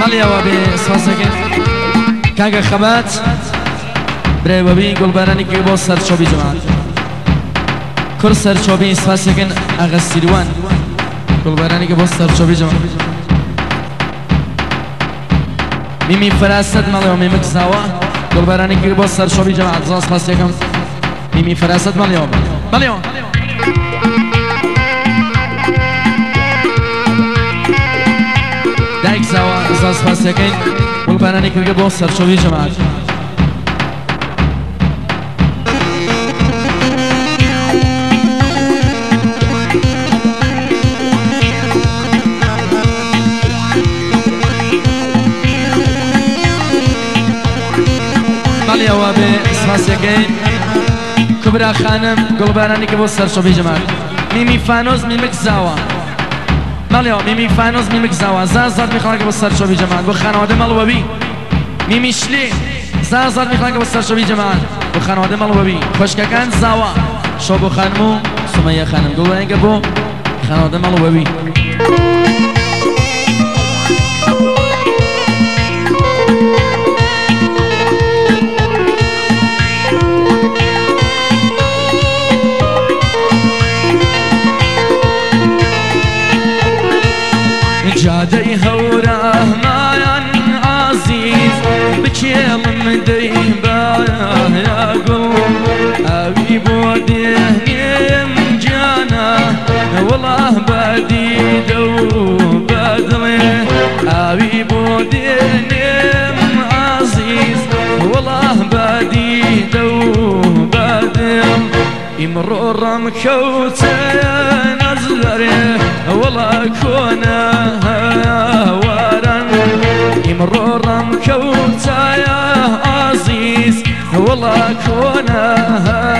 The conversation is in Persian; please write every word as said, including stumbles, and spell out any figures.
مالي وابي سواسكن كاغا خبات بري وابي قلباراني كي بو سر شوبي جماعة كر سر شوبي سواسكن اغا سيروان قلباراني كي بو سر شوبي جماعة ميمي فراسد مالي ومي مكزاوا قلباراني كي بو سر شوبي جماعة زاس سواسكن ميمي فراسد مالي ومي مالي ومي دايك زاوا زاس سواسكن قلباراني كي بو سر شوبي جماعة مالي وابي سواسكن كبرى خانم قلباراني كي بو سر شوبي جماعة ميمي فانوز ميمك زاوا ماليو ميمي فانوز ميمك زاوا زازاد میخوان که با سر شوبی جماعت با خانواده مالوبی ميمي شلی زازاد میخوان که با سر شوبی جماعت با خانواده مالوبی خوشککان زاوا شوبو خانمو سمیه خانم قلباراني که با خانواده مالوبی جادي هوراه مايان عزيز بكيم مدي بايا يا قلب أبي بوديه نيم جانا والله بدي دو بدلي أبي بوديه نيم عزيز والله بدي دو بدل يمرر مكوتي نزلري والله كونه ورن يمرر مكوتي يا عزيز والله كونه